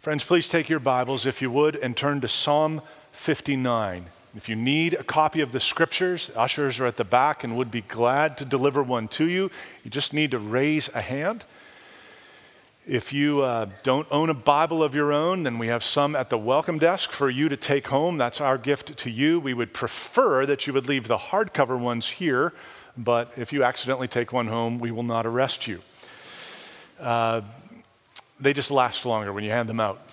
Friends, please take your Bibles, if you would, and turn to Psalm 59. If you need a copy of the scriptures, ushers are at the back and would be glad to deliver one to you. You just need to raise a hand. If you don't own a Bible of your own, then we have some at the welcome desk for you to take home. That's our gift to you. We would prefer that you would leave the hardcover ones here, but if you accidentally take one home, we will not arrest you. They just last longer when you hand them out.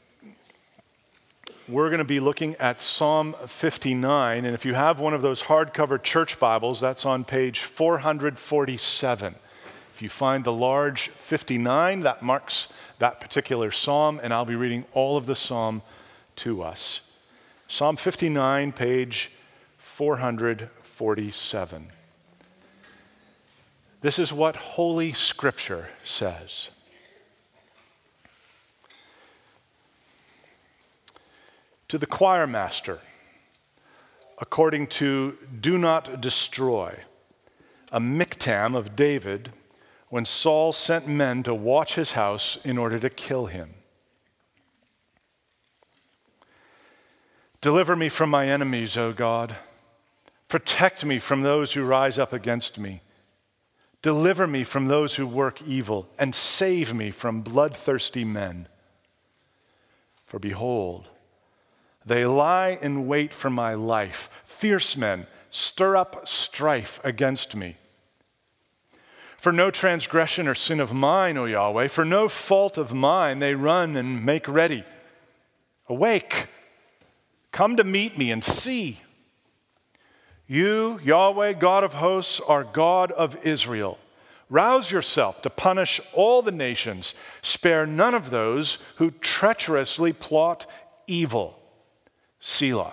We're going to be looking at Psalm 59, and if you have one of those hardcover church Bibles, that's on page 447. If you find the large 59, that marks that particular psalm, and I'll be reading all of the psalm to us. Psalm 59, page 447. This is what Holy Scripture says. To the choir master, according to Do Not Destroy, a miktam of David, when Saul sent men to watch his house in order to kill him. Deliver me from my enemies, O God. Protect me from those who rise up against me. Deliver me from those who work evil, and save me from bloodthirsty men. For behold, they lie in wait for my life. Fierce men stir up strife against me. For no transgression or sin of mine, O Yahweh, for no fault of mine, they run and make ready. Awake, come to meet me and see. You, Yahweh, God of hosts, are God of Israel. Rouse yourself to punish all the nations. Spare none of those who treacherously plot evil. Selah.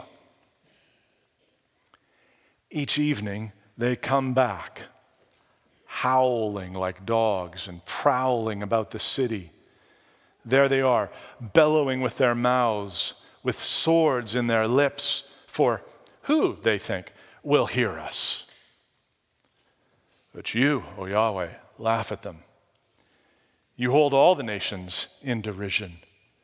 Each evening they come back, howling like dogs and prowling about the city. There they are, bellowing with their mouths, with swords in their lips, for who, they think, will hear us? But you, O Yahweh, laugh at them. You hold all the nations in derision.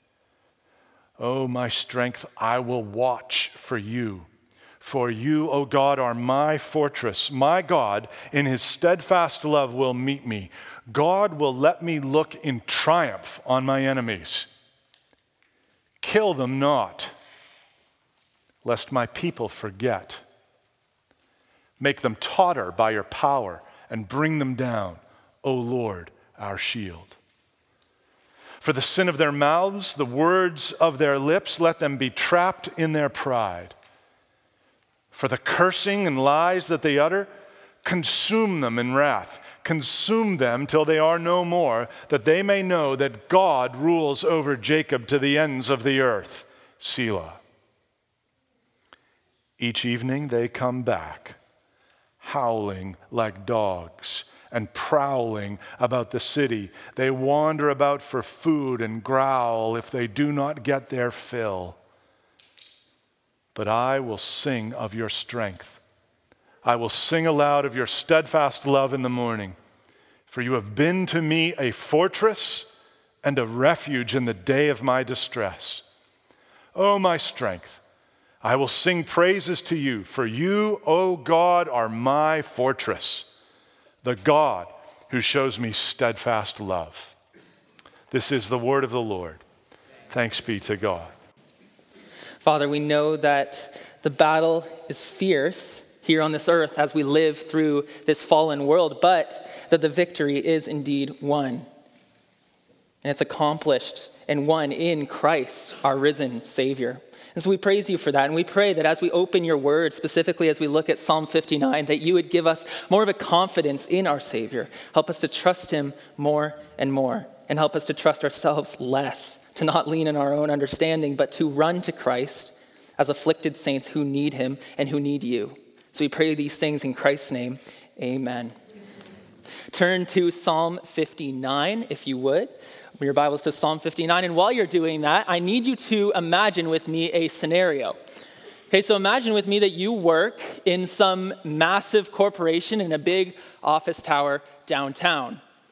O my strength, I will watch for you. For you, O God, are my fortress. My God, in his steadfast love, will meet me. God will let me look in triumph on my enemies. Kill them not, lest my people forget. Make them totter by your power and bring them down, O Lord, our shield. For the sin of their mouths, the words of their lips, let them be trapped in their pride. For the cursing and lies that they utter, consume them in wrath. Consume them till they are no more, that they may know that God rules over Jacob to the ends of the earth. Selah. Each evening they come back, howling like dogs and prowling about the city. They wander about for food and growl if they do not get their fill. But I will sing of your strength. I will sing aloud of your steadfast love in the morning. For you have been to me a fortress and a refuge in the day of my distress. O my strength, I will sing praises to you, for you, O God, are my fortress, the God who shows me steadfast love. This is the word of the Lord. Thanks be to God. Father, we know that the battle is fierce here on this earth as we live through this fallen world, but that the victory is indeed won. And it's accomplished and won in Christ, our risen Savior. And so we praise you for that. And we pray that as we open your word, specifically as we look at Psalm 59, that you would give us more of a confidence in our Savior. Help us to trust him more, and help us to trust ourselves less, to not lean in our own understanding, but to run to Christ as afflicted saints who need him and who need you. So we pray these things in Christ's name. Amen. Turn to Psalm 59, if you would. Open your Bibles to Psalm 59. And while you're doing that, I need you to imagine with me a scenario. Okay, so imagine with me that you work in some massive corporation in a big office tower downtown.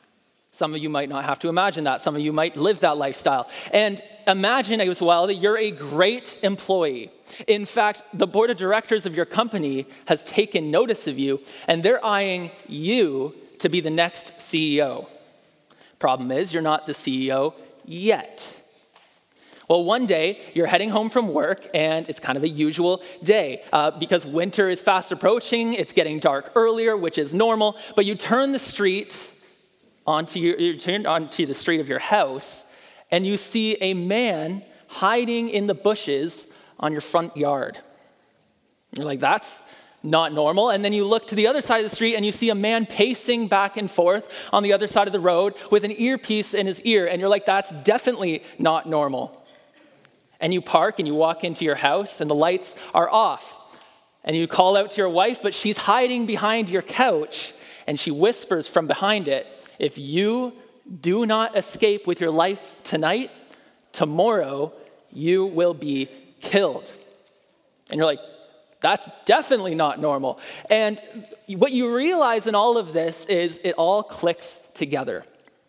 Some of you might not have to imagine that. Some of you might live that lifestyle. And imagine as well that you're a great employee. In fact, the board of directors of your company has taken notice of you, and they're eyeing you to be the next CEO. Problem is, you're not the CEO yet. Well, one day, you're heading home from work, and it's kind of a usual day. Because winter is fast approaching, it's getting dark earlier, which is normal, but you turn the street onto the street of your house, and you see a man hiding in the bushes on your front yard. You're like, that's not normal. And then you look to the other side of the street, and you see a man pacing back and forth on the other side of the road with an earpiece in his ear, and you're like, that's definitely not normal. And you park, and you walk into your house, and the lights are off. And you call out to your wife, but she's hiding behind your couch, and she whispers from behind it, if you do not escape with your life tonight, tomorrow you will be killed. And you're like, that's definitely not normal. And what you realize in all of this is it all clicks together.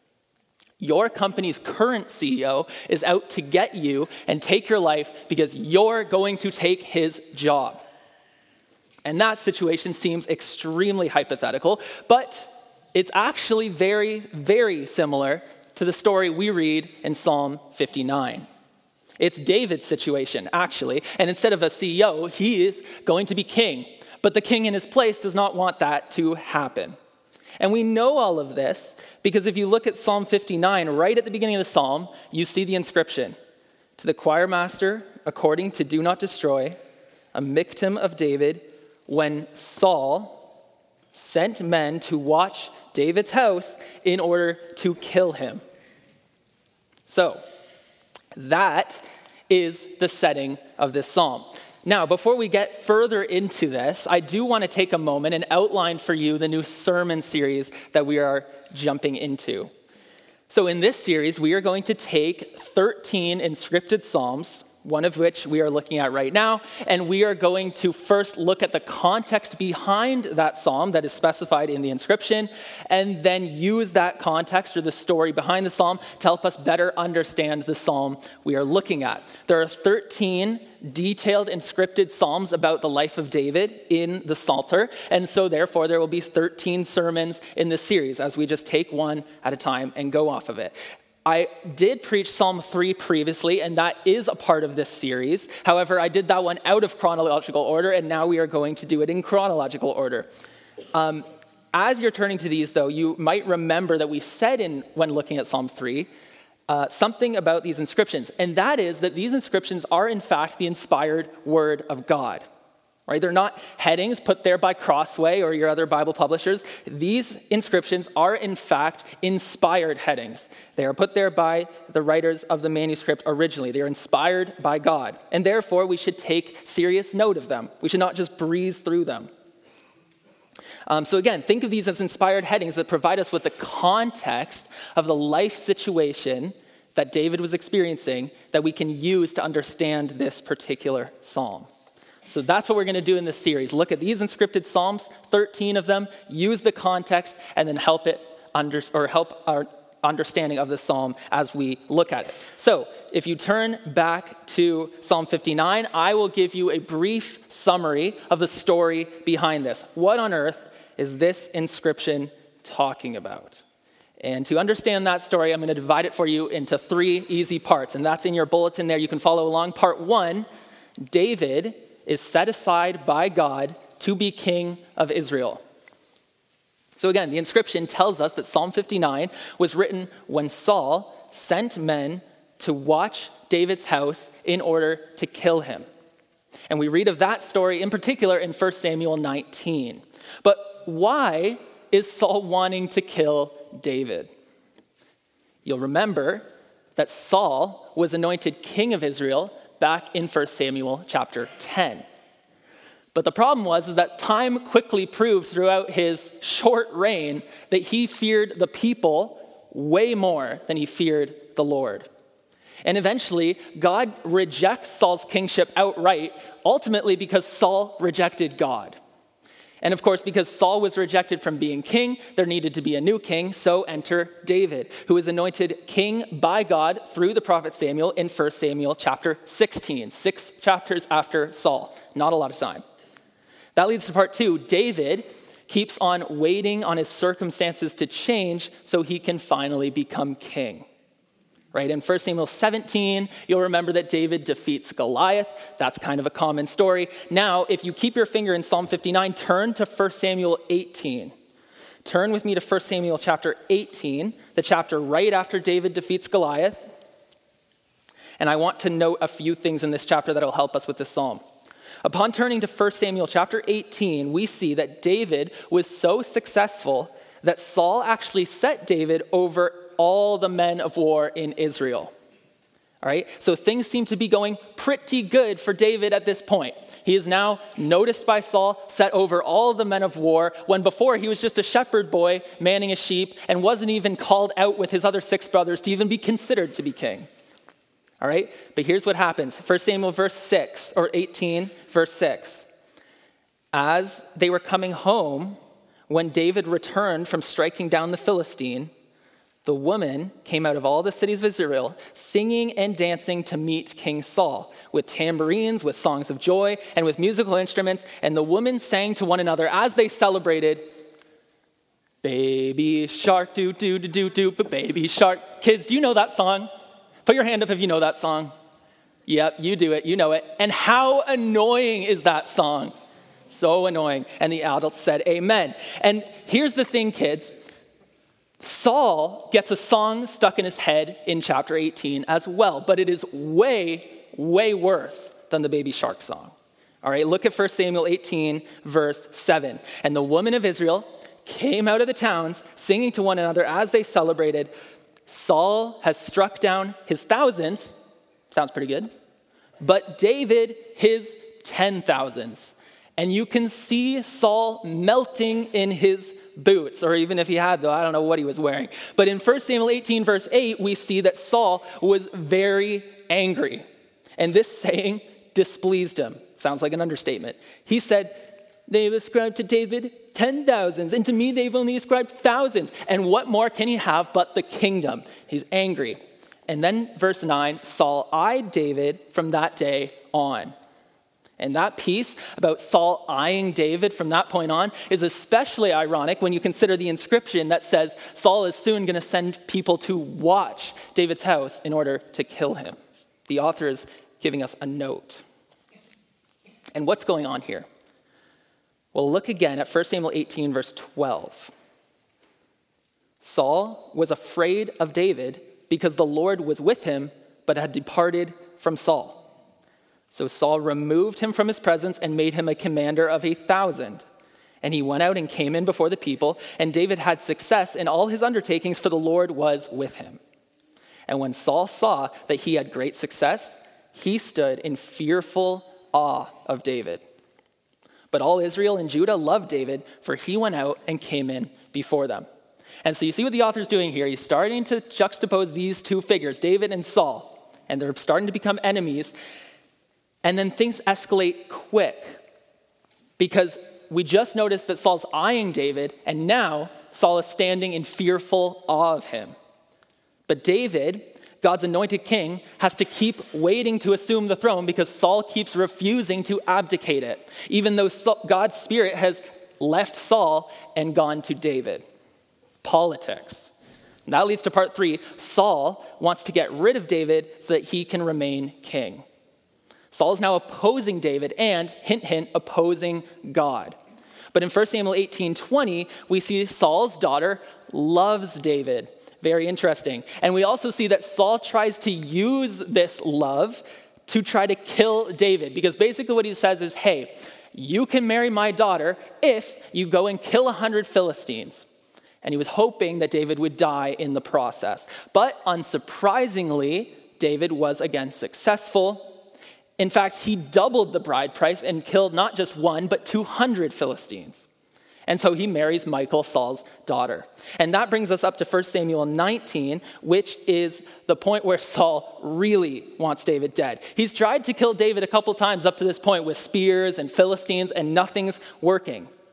Your company's current CEO is out to get you and take your life because you're going to take his job. And that situation seems extremely hypothetical, but it's actually very, very similar to the story we read in Psalm 59. It's David's situation, actually, and instead of a CEO, he is going to be king. But the king in his place does not want that to happen. And we know all of this because if you look at Psalm 59, right at the beginning of the psalm, you see the inscription, to the choir master, according to do not destroy, a miktam of David, when Saul sent men to watch David's house in order to kill him. So, that is the setting of this psalm. Now, before we get further into this, I do want to take a moment and outline for you the new sermon series that we are jumping into. So in this series, we are going to take 13 inscripted psalms, one of which we are looking at right now, and we are going to first look at the context behind that psalm that is specified in the inscription, and then use that context or the story behind the psalm to help us better understand the psalm we are looking at. There are 13 detailed inscripted psalms about the life of David in the Psalter, and so therefore there will be 13 sermons in this series as we just take one at a time and go off of it. I did preach Psalm 3 previously, and that is a part of this series. However, I did that one out of chronological order, and now we are going to do it in chronological order. As you're turning to these, though, you might remember that we said when looking at Psalm 3, something about these inscriptions, and that is that these inscriptions are, in fact, the inspired word of God. Right? They're not headings put there by Crossway or your other Bible publishers. These inscriptions are, in fact, inspired headings. They are put there by the writers of the manuscript originally. They are inspired by God. And therefore, we should take serious note of them. We should not just breeze through them. So again, think of these as inspired headings that provide us with the context of the life situation that David was experiencing that we can use to understand this particular psalm. So that's what we're going to do in this series. Look at these inscripted psalms, 13 of them, use the context, and then help our understanding of the psalm as we look at it. So if you turn back to Psalm 59, I will give you a brief summary of the story behind this. What on earth is this inscription talking about? And to understand that story, I'm going to divide it for you into 3 easy parts, and that's in your bulletin there. You can follow along. Part 1, David is set aside by God to be king of Israel. So again, the inscription tells us that Psalm 59 was written when Saul sent men to watch David's house in order to kill him. And we read of that story in particular in 1 Samuel 19. But why is Saul wanting to kill David? You'll remember that Saul was anointed king of Israel back in 1 Samuel chapter 10. But the problem was that time quickly proved throughout his short reign that he feared the people way more than he feared the Lord. And eventually, God rejects Saul's kingship outright, ultimately because Saul rejected God. And of course, because Saul was rejected from being king, there needed to be a new king, so enter David, who is anointed king by God through the prophet Samuel in 1 Samuel chapter 16, 6 chapters after Saul. Not a lot of time. That leads to part 2. David keeps on waiting on his circumstances to change so he can finally become king. Right? In 1 Samuel 17, you'll remember that David defeats Goliath. That's kind of a common story. Now, if you keep your finger in Psalm 59, turn to 1 Samuel 18. Turn with me to 1 Samuel chapter 18, the chapter right after David defeats Goliath. And I want to note a few things in this chapter that will help us with this psalm. Upon turning to 1 Samuel chapter 18, we see that David was so successful that Saul actually set David over all the men of war in Israel. All right, so things seem to be going pretty good for David at this point. He is now noticed by Saul, set over all the men of war, when before he was just a shepherd boy manning a sheep and wasn't even called out with his other 6 brothers to even be considered to be king. All right, but here's what happens. 1 Samuel verse 6, or 18, verse 6. As they were coming home, when David returned from striking down the Philistine, the woman came out of all the cities of Israel, singing and dancing to meet King Saul, with tambourines, with songs of joy, and with musical instruments. And the women sang to one another as they celebrated, "Baby shark, do do do do do, but baby shark." Kids, do you know that song? Put your hand up if you know that song. Yep, you do it, you know it. And how annoying is that song? So annoying. And the adults said amen. And here's the thing, kids. Saul gets a song stuck in his head in chapter 18 as well, but it is way, way worse than the Baby Shark song. All right, look at 1 Samuel 18, verse 7. And the women of Israel came out of the towns, singing to one another as they celebrated, "Saul has struck down his thousands," sounds pretty good, "but David his 10,000s. And you can see Saul melting in his boots," or even if he had, though, I don't know what he was wearing. But in 1 Samuel 18, verse 8, we see that Saul was very angry. And this saying displeased him. Sounds like an understatement. He said, "They have ascribed to David 10,000s, and to me they've only ascribed thousands. And what more can he have but the kingdom?" He's angry. And then verse 9, Saul eyed David from that day on. And that piece about Saul eyeing David from that point on is especially ironic when you consider the inscription that says Saul is soon going to send people to watch David's house in order to kill him. The author is giving us a note. And what's going on here? Well, look again at 1 Samuel 18, verse 12. Saul was afraid of David because the Lord was with him, but had departed from Saul. So Saul removed him from his presence and made him a commander of 1,000. And he went out and came in before the people, and David had success in all his undertakings, for the Lord was with him. And when Saul saw that he had great success, he stood in fearful awe of David. But all Israel and Judah loved David, for he went out and came in before them. And so you see what the author's doing here. He's starting to juxtapose these two figures, David and Saul, and they're starting to become enemies. And then things escalate quick because we just noticed that Saul's eyeing David, and now Saul is standing in fearful awe of him. But David, God's anointed king, has to keep waiting to assume the throne because Saul keeps refusing to abdicate it, even though God's spirit has left Saul and gone to David. Politics. And that leads to part 3. Saul wants to get rid of David so that he can remain king. Saul is now opposing David and, hint, hint, opposing God. But in 1 Samuel 18:20, we see Saul's daughter loves David. Very interesting. And we also see that Saul tries to use this love to try to kill David. Because basically what he says is, hey, you can marry my daughter if you go and kill 100 Philistines. And he was hoping that David would die in the process. But unsurprisingly, David was again successful. In fact, he doubled the bride price and killed not just 1, but 200 Philistines. And so he marries Michal, Saul's daughter. And that brings us up to 1 Samuel 19, which is the point where Saul really wants David dead. He's tried to kill David a couple times up to this point with spears and Philistines, and nothing's working.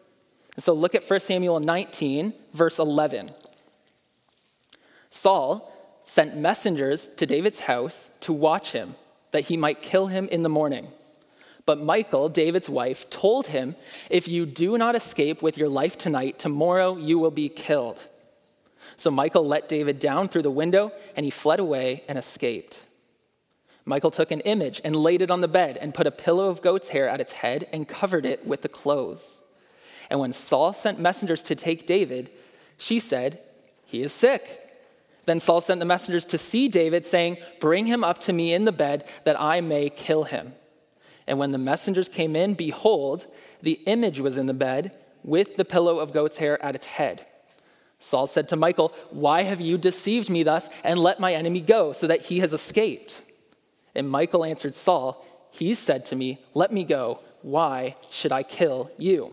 And so look at 1 Samuel 19, verse 11. Saul sent messengers to David's house to watch him, that he might kill him in the morning. But Michal, David's wife, told him, "If you do not escape with your life tonight, tomorrow you will be killed." So Michal let David down through the window, and he fled away and escaped. Michal took an image and laid it on the bed and put a pillow of goat's hair at its head and covered it with the clothes. And when Saul sent messengers to take David, she said, "He is sick." Then Saul sent the messengers to see David, saying, "Bring him up to me in the bed, that I may kill him." And when the messengers came in, behold, the image was in the bed with the pillow of goat's hair at its head. Saul said to Michal, "Why have you deceived me thus and let my enemy go, so that he has escaped?" And Michal answered Saul, "He said to me, 'Let me go. Why should I kill you?'"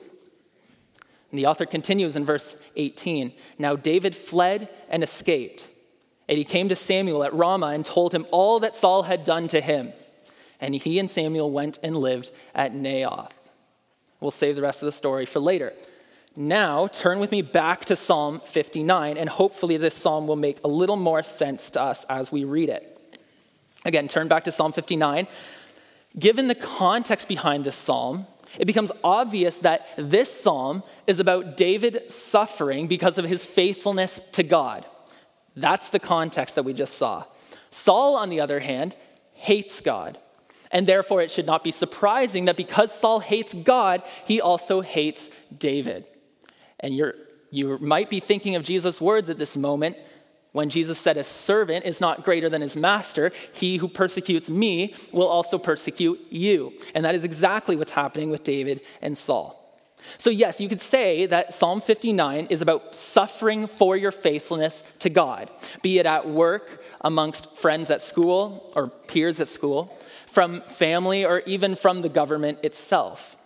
And the author continues in verse 18. "Now David fled and escaped. And he came to Samuel at Ramah and told him all that Saul had done to him. And he and Samuel went and lived at Naioth." We'll save the rest of the story for later. Now, turn with me back to Psalm 59, and hopefully this psalm will make a little more sense to us as we read it. Again, turn back to Psalm 59. Given the context behind this psalm, it becomes obvious that this psalm is about David suffering because of his faithfulness to God. That's the context that we just saw. Saul, on the other hand, hates God. And therefore, it should not be surprising that because Saul hates God, he also hates David. And you might be thinking of Jesus' words at this moment when Jesus said, "A servant is not greater than his master. He who persecutes me will also persecute you." And that is exactly what's happening with David and Saul. So yes, you could say that Psalm 59 is about suffering for your faithfulness to God, be it at work, amongst friends at school or peers at school, from family, or even from the government itself.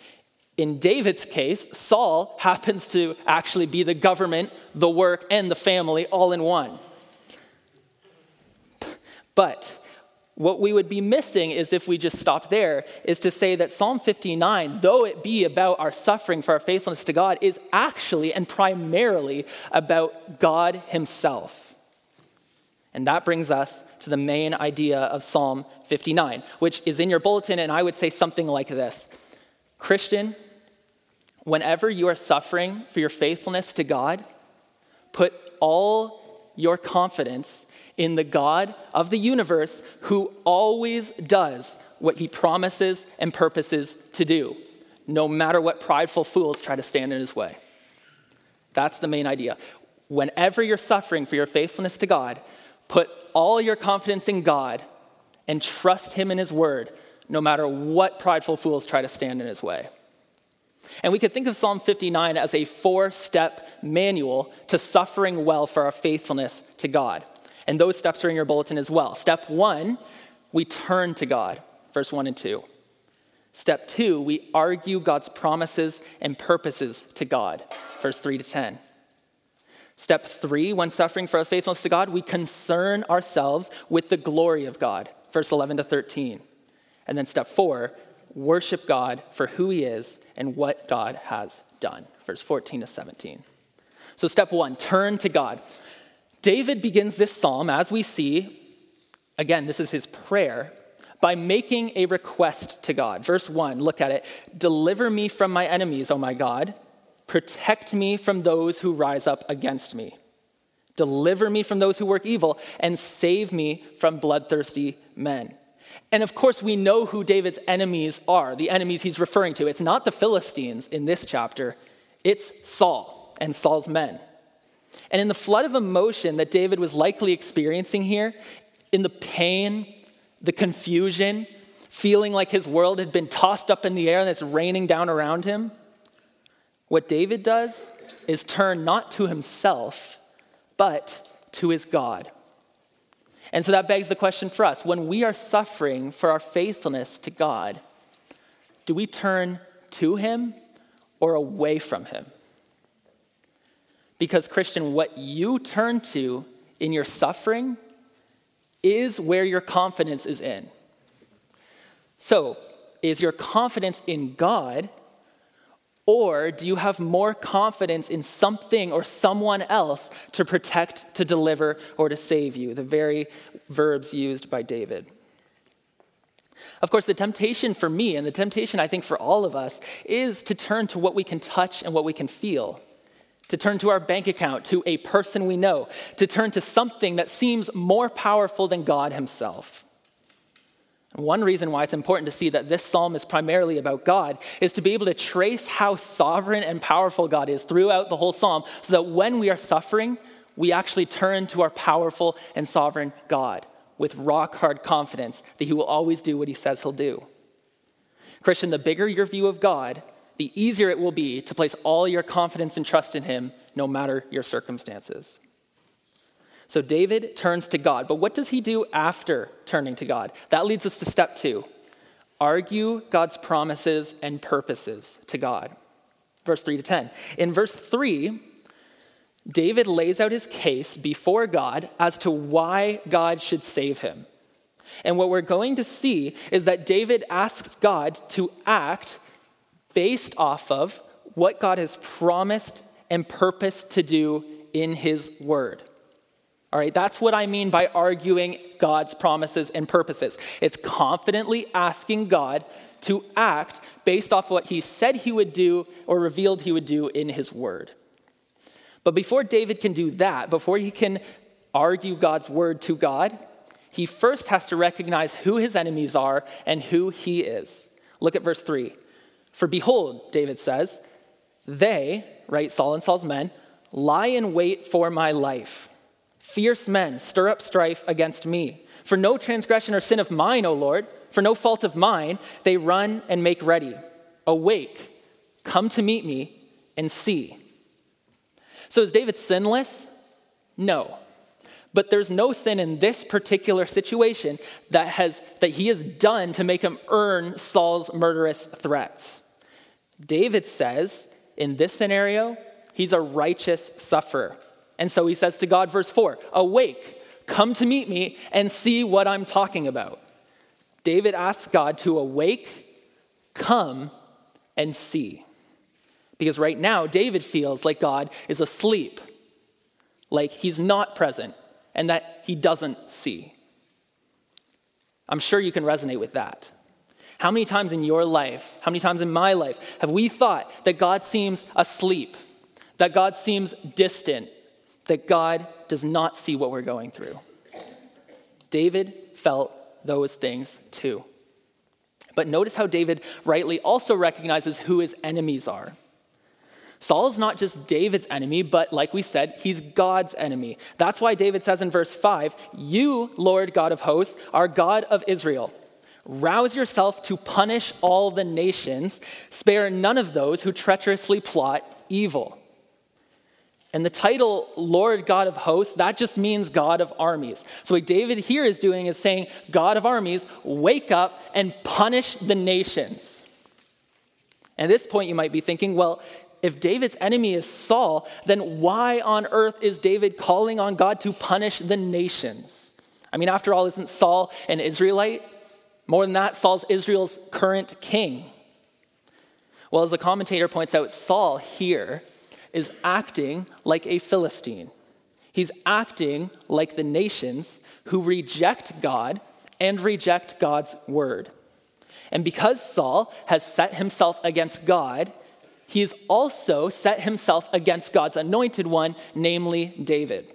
In David's case, Saul happens to actually be the government, the work, and the family all in one. But what we would be missing is, if we just stop there, is to say that Psalm 59, though it be about our suffering for our faithfulness to God, is actually and primarily about God himself. And that brings us to the main idea of Psalm 59, which is in your bulletin, and I would say something like this. Christian, whenever you are suffering for your faithfulness to God, put all your confidence in the God of the universe, who always does what he promises and purposes to do, no matter what prideful fools try to stand in his way. That's the main idea. Whenever you're suffering for your faithfulness to God, put all your confidence in God and trust him in his word, no matter what prideful fools try to stand in his way. And we could think of Psalm 59 as a 4-step manual to suffering well for our faithfulness to God. And those steps are in your bulletin as well. Step 1, we turn to God, verse 1 and 2. Step 2, we argue God's promises and purposes to God, verse 3 to 10. Step 3, when suffering for our faithfulness to God, we concern ourselves with the glory of God, verse 11 to 13. And then step 4, worship God for who he is and what God has done, verse 14 to 17. So step 1, turn to God. David begins this psalm, as we see, again, this is his prayer, by making a request to God. Verse 1, look at it. "Deliver me from my enemies, O my God. Protect me from those who rise up against me. Deliver me from those who work evil, and save me from bloodthirsty men." And of course, we know who David's enemies are, the enemies he's referring to. It's not the Philistines in this chapter. It's Saul and Saul's men. And in the flood of emotion that David was likely experiencing here, in the pain, the confusion, feeling like his world had been tossed up in the air and it's raining down around him, what David does is turn not to himself, but to his God. And so that begs the question for us. When we are suffering for our faithfulness to God, do we turn to him or away from him? Because, Christian, what you turn to in your suffering is where your confidence is in. So, is your confidence in God, Or do you have more confidence in something or someone else to protect, to deliver, or to save you? The very verbs used by David. Of course, the temptation for me, and the temptation I think for all of us, is to turn to what we can touch and what we can feel. To turn to our bank account, to a person we know, to turn to something that seems more powerful than God himself. And one reason why it's important to see that this psalm is primarily about God is to be able to trace how sovereign and powerful God is throughout the whole psalm, so that when we are suffering, we actually turn to our powerful and sovereign God with rock-hard confidence that he will always do what he says he'll do. Christian, the bigger your view of God, the easier it will be to place all your confidence and trust in him, no matter your circumstances. So David turns to God, but what does he do after turning to God? That leads us to step 2. Argue God's promises and purposes to God. Verse 3 to 10. In verse 3, David lays out his case before God as to why God should save him. And what we're going to see is that David asks God to act based off of what God has promised and purposed to do in his word. All right, that's what I mean by arguing God's promises and purposes. It's confidently asking God to act based off what he said he would do or revealed he would do in his word. But before David can do that, before he can argue God's word to God, he first has to recognize who his enemies are and who he is. Look at verse 3. For behold, David says, they, right, Saul and Saul's men, lie in wait for my life. Fierce men stir up strife against me. For no transgression or sin of mine, O Lord, for no fault of mine, they run and make ready. Awake, come to meet me and see. So is David sinless? No. But there's no sin in this particular situation that he has done to make him earn Saul's murderous threats. David says, in this scenario, he's a righteous sufferer. And so he says to God, verse 4, awake, come to meet me and see what I'm talking about. David asks God to awake, come, and see. Because right now, David feels like God is asleep, like he's not present, and that he doesn't see. I'm sure you can resonate with that. How many times in your life, how many times in my life, have we thought that God seems asleep, that God seems distant, that God does not see what we're going through? David felt those things too. But notice how David rightly also recognizes who his enemies are. Saul is not just David's enemy, but like we said, he's God's enemy. That's why David says in verse 5, you, Lord God of hosts, are God of Israel. Rouse yourself to punish all the nations. Spare none of those who treacherously plot evil. And the title, Lord God of hosts, that just means God of armies. So what David here is doing is saying, God of armies, wake up and punish the nations. At this point, you might be thinking, well, if David's enemy is Saul, then why on earth is David calling on God to punish the nations? I mean, after all, isn't Saul an Israelite? More than that, Saul's Israel's current king. Well, as the commentator points out, Saul here is acting like a Philistine. He's acting like the nations who reject God and reject God's word. And because Saul has set himself against God, he's also set himself against God's anointed one, namely David.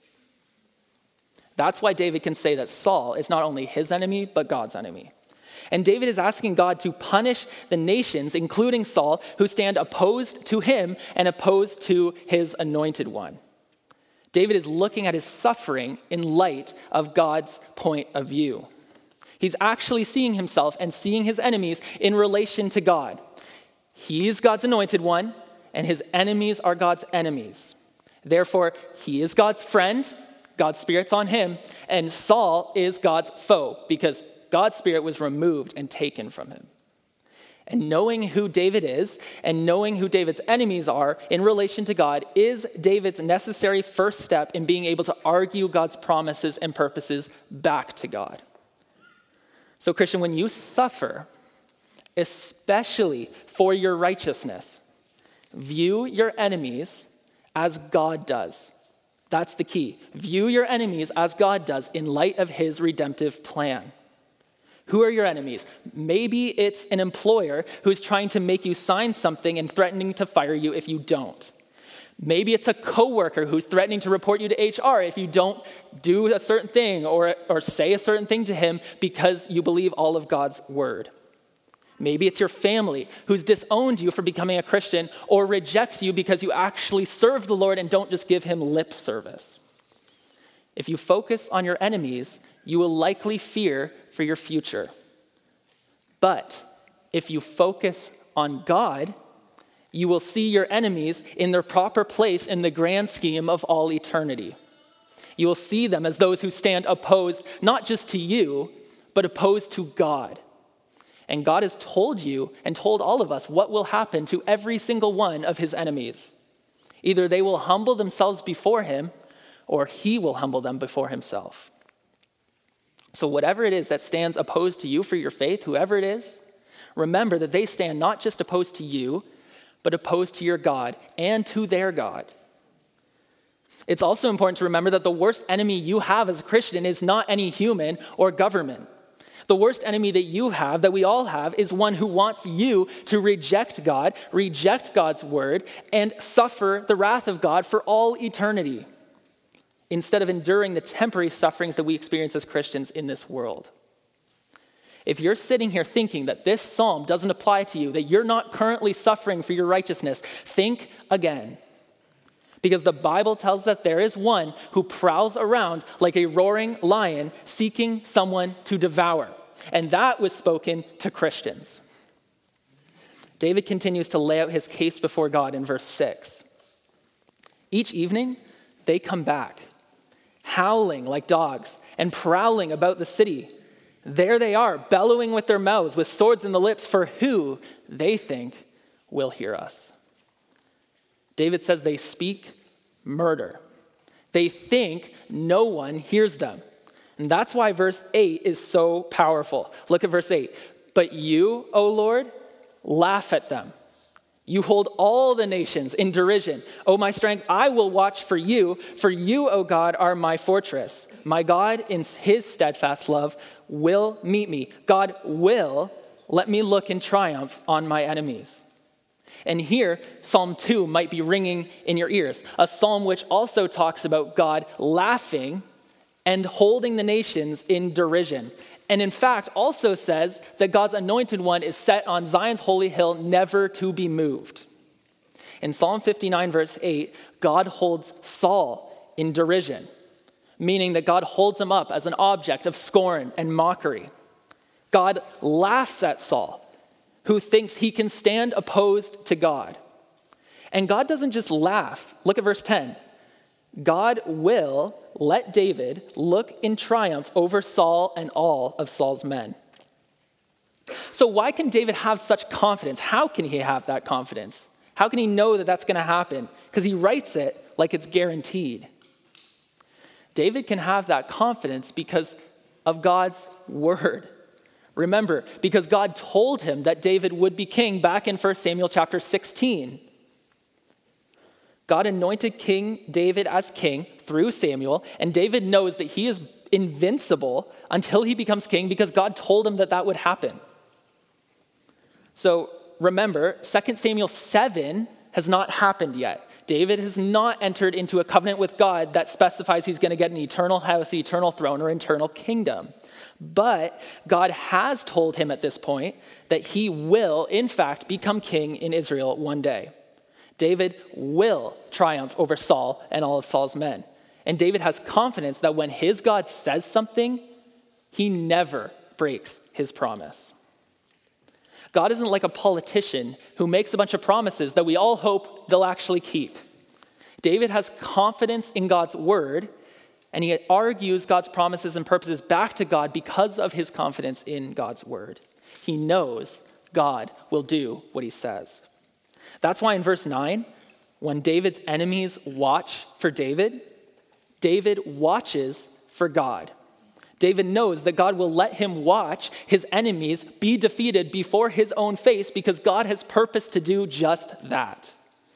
That's why David can say that Saul is not only his enemy, but God's enemy. And David is asking God to punish the nations, including Saul, who stand opposed to him and opposed to his anointed one. David is looking at his suffering in light of God's point of view. He's actually seeing himself and seeing his enemies in relation to God. He is God's anointed one, and his enemies are God's enemies. Therefore, he is God's friend, God's Spirit's on him, and Saul is God's foe because God's Spirit was removed and taken from him. And knowing who David is and knowing who David's enemies are in relation to God is David's necessary first step in being able to argue God's promises and purposes back to God. So, Christian, when you suffer, especially for your righteousness, View your enemies as God does. That's the key. View your enemies as God does in light of his redemptive plan. Who are your enemies? Maybe it's an employer who's trying to make you sign something and threatening to fire you if you don't. Maybe it's a coworker who's threatening to report you to HR if you don't do a certain thing or say a certain thing to him because you believe all of God's word. Maybe it's your family who's disowned you for becoming a Christian or rejects you because you actually serve the Lord and don't just give him lip service. If you focus on your enemies, you will likely fear for your future. But if you focus on God, you will see your enemies in their proper place in the grand scheme of all eternity. You will see them as those who stand opposed, not just to you, but opposed to God. And God has told you and told all of us what will happen to every single one of his enemies. Either they will humble themselves before him, or he will humble them before himself. So whatever it is that stands opposed to you for your faith, whoever it is, remember that they stand not just opposed to you, but opposed to your God and to their God. It's also important to remember that the worst enemy you have as a Christian is not any human or government. The worst enemy that you have, that we all have, is one who wants you to reject God, reject God's word, and suffer the wrath of God for all eternity, instead of enduring the temporary sufferings that we experience as Christians in this world. If you're sitting here thinking that this psalm doesn't apply to you, that you're not currently suffering for your righteousness, think again. Because the Bible tells us that there is one who prowls around like a roaring lion seeking someone to devour. And that was spoken to Christians. David continues to lay out his case before God in verse 6. Each evening, they come back, howling like dogs and prowling about the city. There they are, bellowing with their mouths, with swords in the lips, for who they think will hear us. David says they speak murder. They think no one hears them. And that's why verse 8 is so powerful. Look at verse 8. But you, O Lord, laugh at them. You hold all the nations in derision. O my strength, I will watch for you. For you, O God, are my fortress. My God, in his steadfast love, will meet me. God will let me look in triumph on my enemies. And here, Psalm 2 might be ringing in your ears. A psalm which also talks about God laughing and holding the nations in derision. And in fact, also says that God's anointed one is set on Zion's holy hill, never to be moved. In Psalm 59, verse 8, God holds Saul in derision, meaning that God holds him up as an object of scorn and mockery. God laughs at Saul, who thinks he can stand opposed to God. And God doesn't just laugh. Look at verse 10. God will let David look in triumph over Saul and all of Saul's men. So why can David have such confidence? How can he have that confidence? How can he know that that's going to happen? Because he writes it like it's guaranteed. David can have that confidence because of God's word. Remember, because God told him that David would be king back in 1 Samuel chapter 16. God anointed King David as king through Samuel, and David knows that he is invincible until he becomes king because God told him that that would happen. So remember, 2 Samuel 7 has not happened yet. David has not entered into a covenant with God that specifies he's going to get an eternal house, eternal throne, or eternal kingdom. But God has told him at this point that he will, in fact, become king in Israel one day. David will triumph over Saul and all of Saul's men. And David has confidence that when his God says something, he never breaks his promise. God isn't like a politician who makes a bunch of promises that we all hope they'll actually keep. David has confidence in God's word, and he argues God's promises and purposes back to God because of his confidence in God's word. He knows God will do what he says. That's why in verse 9, when David's enemies watch for David, David watches for God. David knows that God will let him watch his enemies be defeated before his own face because God has purposed to do just that.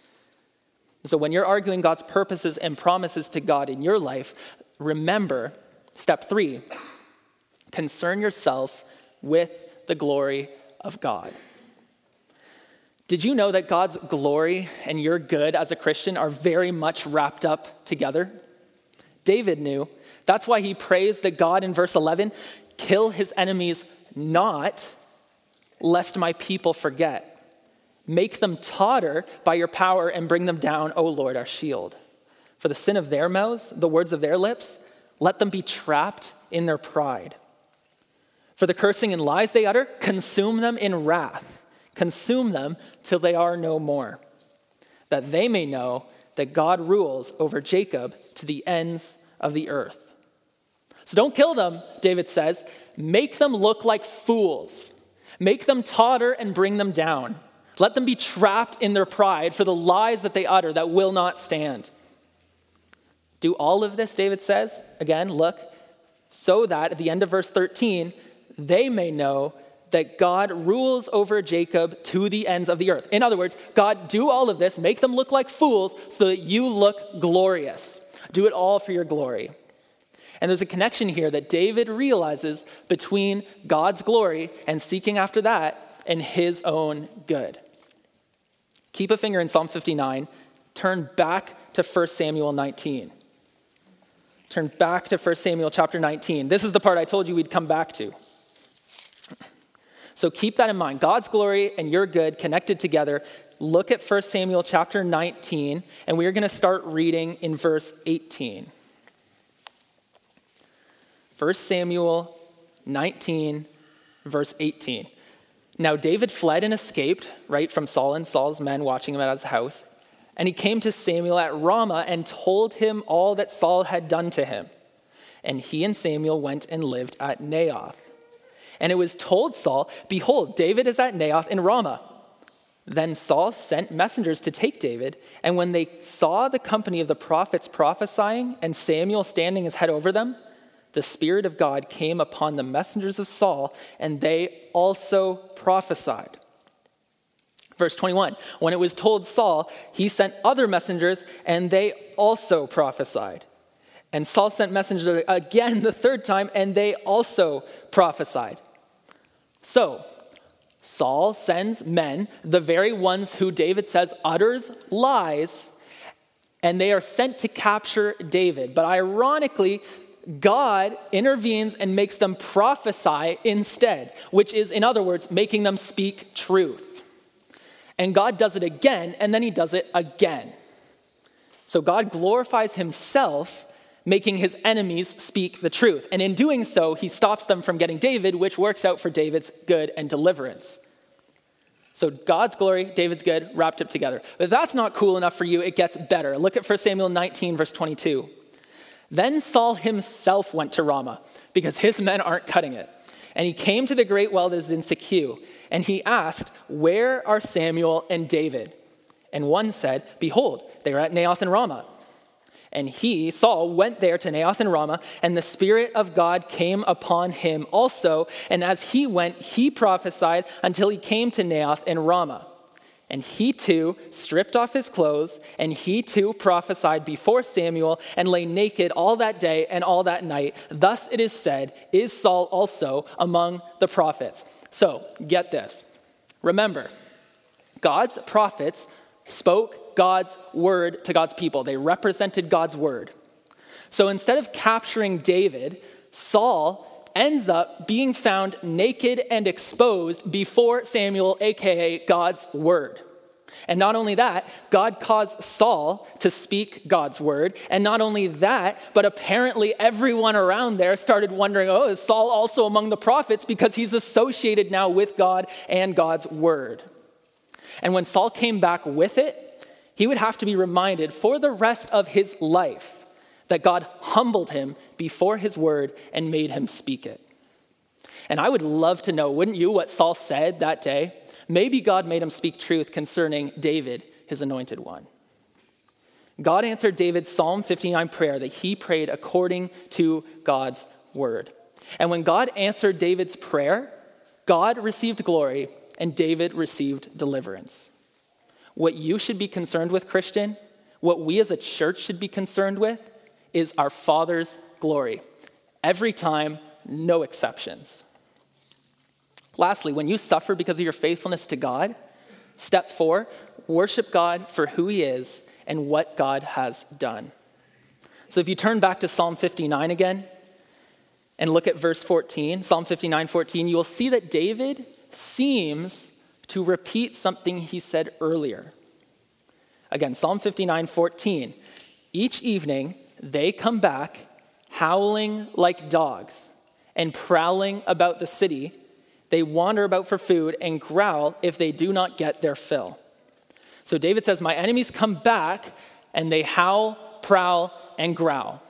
So when you're arguing God's purposes and promises to God in your life, remember, step 3, concern yourself with the glory of God. Did you know that God's glory and your good as a Christian are very much wrapped up together? David knew. That's why he prays that God in verse 11, kill his enemies not, lest my people forget. Make them totter by your power and bring them down, O Lord, our shield. For the sin of their mouths, the words of their lips, let them be trapped in their pride. For the cursing and lies they utter, consume them in wrath. Consume them till they are no more, that they may know that God rules over Jacob to the ends of the earth. So don't kill them, David says. Make them look like fools. Make them totter and bring them down. Let them be trapped in their pride for the lies that they utter that will not stand. Do all of this, David says, again, look, so that at the end of verse 13, they may know that God rules over Jacob to the ends of the earth. In other words, God, do all of this, make them look like fools so that you look glorious. Do it all for your glory. And there's a connection here that David realizes between God's glory and seeking after that and his own good. Keep a finger in Psalm 59. Turn back to 1 Samuel 19. Turn back to 1 Samuel chapter 19. This is the part I told you we'd come back to. So keep that in mind. God's glory and your good connected together. Look at 1 Samuel chapter 19, and we are going to start reading in verse 18. 1 Samuel 19, verse 18. Now David fled and escaped, right, from Saul and Saul's men watching him at his house. And he came to Samuel at Ramah and told him all that Saul had done to him. And he and Samuel went and lived at Naioth. And it was told Saul, behold, David is at Naioth in Ramah. Then Saul sent messengers to take David, and when they saw the company of the prophets prophesying and Samuel standing his head over them, the Spirit of God came upon the messengers of Saul, and they also prophesied. Verse 21, when it was told Saul, he sent other messengers, and they also prophesied. And Saul sent messengers again the third time, and they also prophesied. So, Saul sends men, the very ones who David says utters lies, and they are sent to capture David. But ironically, God intervenes and makes them prophesy instead, which is, in other words, making them speak truth. And God does it again, and then he does it again. So God glorifies himself, making his enemies speak the truth. And in doing so, he stops them from getting David, which works out for David's good and deliverance. So God's glory, David's good, wrapped up together. But if that's not cool enough for you, it gets better. Look at 1 Samuel 19, verse 22. Then Saul himself went to Ramah, because his men aren't cutting it. And he came to the great well that is in Secu, and he asked, where are Samuel and David? And one said, behold, they are at Naioth in Ramah. And he, Saul, went there to Naioth and Ramah, and the Spirit of God came upon him also. And as he went, he prophesied until he came to Naioth and Ramah. And he too stripped off his clothes, and he too prophesied before Samuel, and lay naked all that day and all that night. Thus it is said, is Saul also among the prophets? So, get this. Remember, God's prophets spoke God's word to God's people. They represented God's word. So instead of capturing David, Saul ends up being found naked and exposed before Samuel, aka God's word. And not only that, God caused Saul to speak God's word. And not only that, but apparently everyone around there started wondering, oh, is Saul also among the prophets? Because he's associated now with God and God's word. And when Saul came back with it, he would have to be reminded for the rest of his life that God humbled him before his word and made him speak it. And I would love to know, wouldn't you, what Saul said that day? Maybe God made him speak truth concerning David, his anointed one. God answered David's Psalm 59 prayer that he prayed according to God's word. And when God answered David's prayer, God received glory and David received deliverance. What you should be concerned with, Christian, What we as a church should be concerned with is our Father's glory. Every time, no exceptions. Lastly, when you suffer because of your faithfulness to God, step 4, worship God for who he is and what God has done. So if you turn back to Psalm 59 again and look at verse 14, Psalm 59:14, you will see that David seems to repeat something he said earlier. Again, Psalm 59:14, each evening they come back howling like dogs and prowling about the city. They wander about for food and growl if they do not get their fill. So David says, my enemies come back and they howl, prowl, and growl.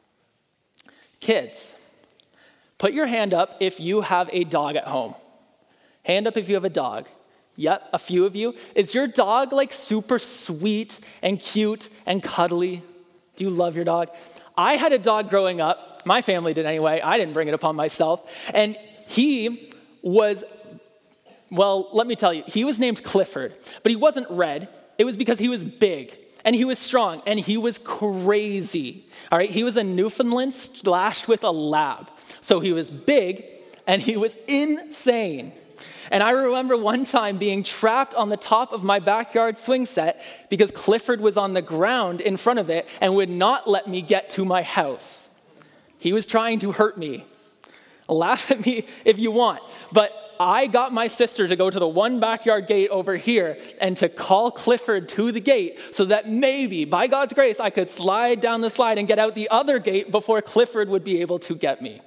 Kids, put your hand up if you have a dog at home. Hand up if you have a dog. Yep, a few of you. Is your dog like super sweet and cute and cuddly? Do you love your dog? I had a dog growing up. My family did anyway. I didn't bring it upon myself. And he was, well, let me tell you, he was named Clifford, but he wasn't red. It was because he was big and he was strong and he was crazy. All right, he was a Newfoundland slashed with a lab. So he was big and he was insane. And I remember one time being trapped on the top of my backyard swing set because Clifford was on the ground in front of it and would not let me get to my house. He was trying to hurt me. Laugh at me if you want, but I got my sister to go to the one backyard gate over here and to call Clifford to the gate so that maybe, by God's grace, I could slide down the slide and get out the other gate before Clifford would be able to get me.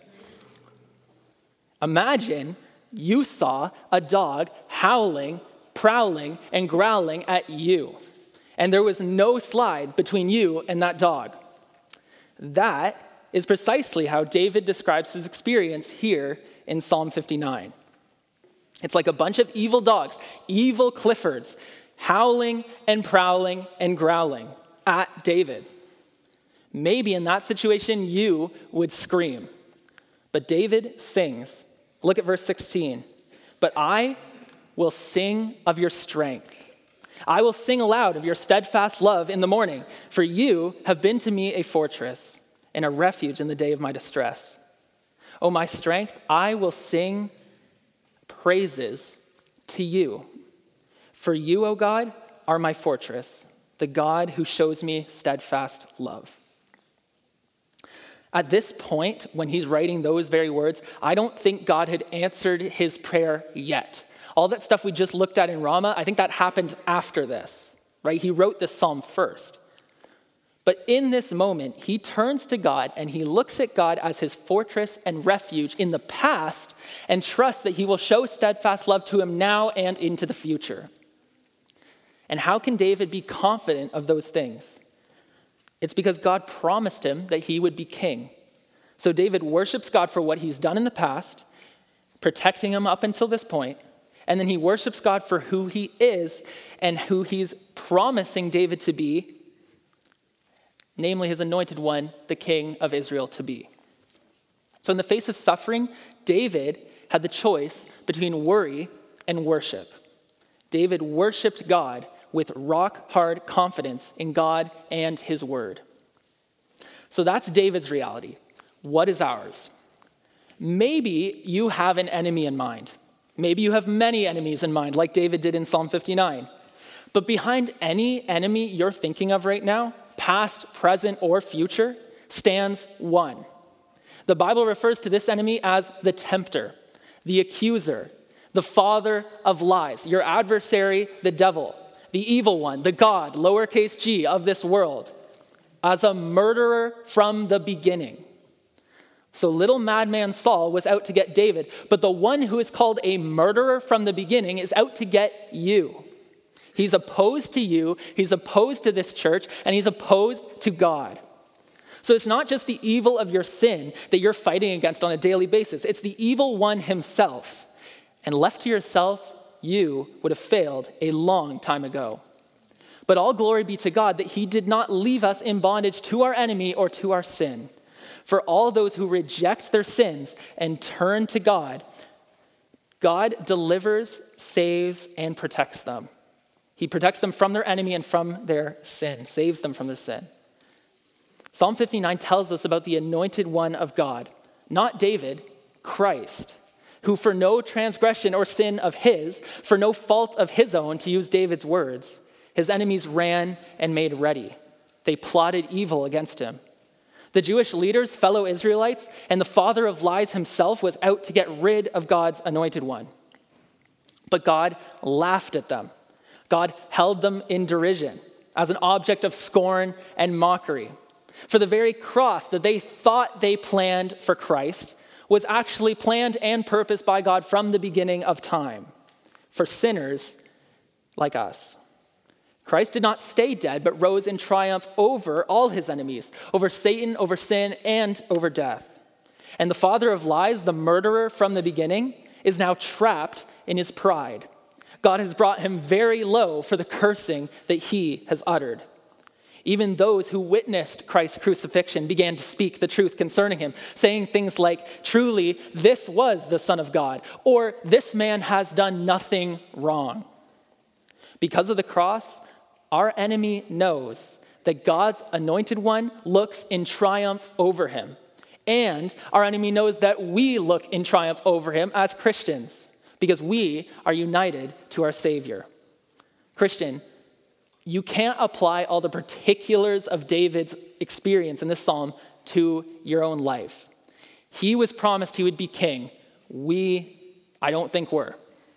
Imagine you saw a dog howling, prowling, and growling at you, and there was no slide between you and that dog. That is precisely how David describes his experience here in Psalm 59. It's like a bunch of evil dogs, evil Cliffords, howling and prowling and growling at David. Maybe in that situation you would scream, but David sings. Look at verse 16. But I will sing of your strength. I will sing aloud of your steadfast love in the morning, for you have been to me a fortress and a refuge in the day of my distress. O my strength, I will sing praises to you. For you, O God, are my fortress, the God who shows me steadfast love. At this point, when he's writing those very words, I don't think God had answered his prayer yet. All that stuff we just looked at in Ramah, I think that happened after this, right? He wrote this psalm first. But in this moment, he turns to God and he looks at God as his fortress and refuge in the past and trusts that he will show steadfast love to him now and into the future. And how can David be confident of those things? It's because God promised him that he would be king. So David worships God for what he's done in the past, protecting him up until this point, and then he worships God for who he is and who he's promising David to be, namely his anointed one, the king of Israel to be. So in the face of suffering, David had the choice between worry and worship. David worshiped God with rock-hard confidence in God and his word. So that's David's reality. What is ours? Maybe you have an enemy in mind. Maybe you have many enemies in mind, like David did in Psalm 59. But behind any enemy you're thinking of right now, past, present, or future, stands one. The Bible refers to this enemy as the tempter, the accuser, the father of lies, your adversary, the devil, the evil one, the God, lowercase g, of this world, as a murderer from the beginning. So little madman Saul was out to get David, but the one who is called a murderer from the beginning is out to get you. He's opposed to you, he's opposed to this church, and he's opposed to God. So it's not just the evil of your sin that you're fighting against on a daily basis. It's the evil one himself. And left to yourself, you would have failed a long time ago. But all glory be to God that he did not leave us in bondage to our enemy or to our sin. For all those who reject their sins and turn to God, God delivers, saves, and protects them. He protects them from their enemy and from their sin, saves them from their sin. Psalm 59 tells us about the anointed one of God, not David, Christ, who for no transgression or sin of his, for no fault of his own, to use David's words, his enemies ran and made ready. They plotted evil against him. The Jewish leaders, fellow Israelites, and the father of lies himself was out to get rid of God's anointed one. But God laughed at them. God held them in derision as an object of scorn and mockery. For the very cross that they thought they planned for Christ was actually planned and purposed by God from the beginning of time for sinners like us. Christ did not stay dead, but rose in triumph over all his enemies, over Satan, over sin, and over death. And the father of lies, the murderer from the beginning, is now trapped in his pride. God has brought him very low for the cursing that he has uttered. Even those who witnessed Christ's crucifixion began to speak the truth concerning him, saying things like, "Truly, this was the Son of God," or "This man has done nothing wrong." Because of the cross, our enemy knows that God's anointed one looks in triumph over him. And our enemy knows that we look in triumph over him as Christians, because we are united to our Savior. Christian, you can't apply all the particulars of David's experience in this psalm to your own life. He was promised he would be king. I don't think were.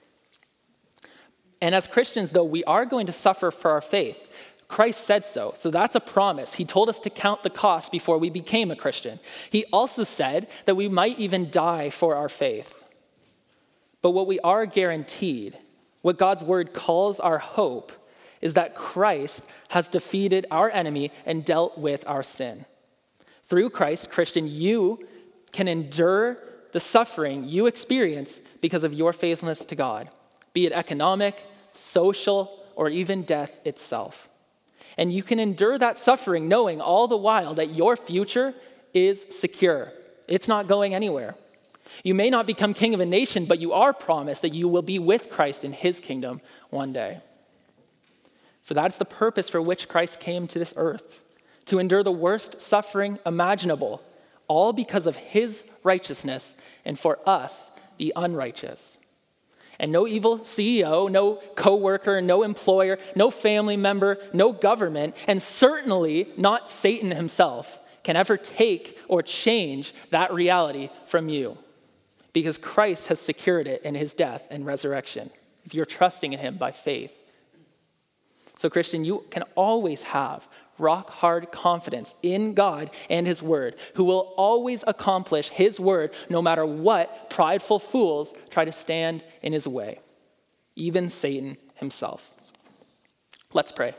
And as Christians, though, we are going to suffer for our faith. Christ said so. So that's a promise. He told us to count the cost before we became a Christian. He also said that we might even die for our faith. But what we are guaranteed, what God's word calls our hope, is that Christ has defeated our enemy and dealt with our sin. Through Christ, Christian, you can endure the suffering you experience because of your faithfulness to God, be it economic, social, or even death itself. And you can endure that suffering knowing all the while that your future is secure. It's not going anywhere. You may not become king of a nation, but you are promised that you will be with Christ in his kingdom one day. For that's the purpose for which Christ came to this earth, to endure the worst suffering imaginable, all because of his righteousness and for us, the unrighteous. And no evil CEO, no coworker, no employer, no family member, no government, and certainly not Satan himself can ever take or change that reality from you, because Christ has secured it in his death and resurrection, if you're trusting in him by faith. So, Christian, you can always have rock-hard confidence in God and his word, who will always accomplish his word no matter what prideful fools try to stand in his way, even Satan himself. Let's pray.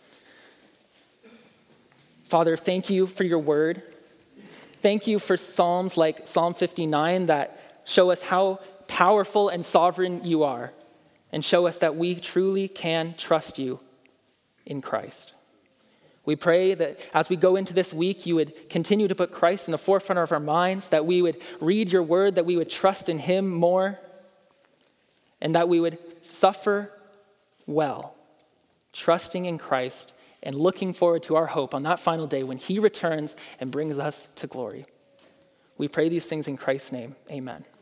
Father, thank you for your word. Thank you for Psalms like Psalm 59 that show us how powerful and sovereign you are, and show us that we truly can trust you in Christ. We pray that as we go into this week, you would continue to put Christ in the forefront of our minds, that we would read your word, that we would trust in him more, and that we would suffer well, trusting in Christ and looking forward to our hope on that final day when he returns and brings us to glory. We pray these things in Christ's name. Amen.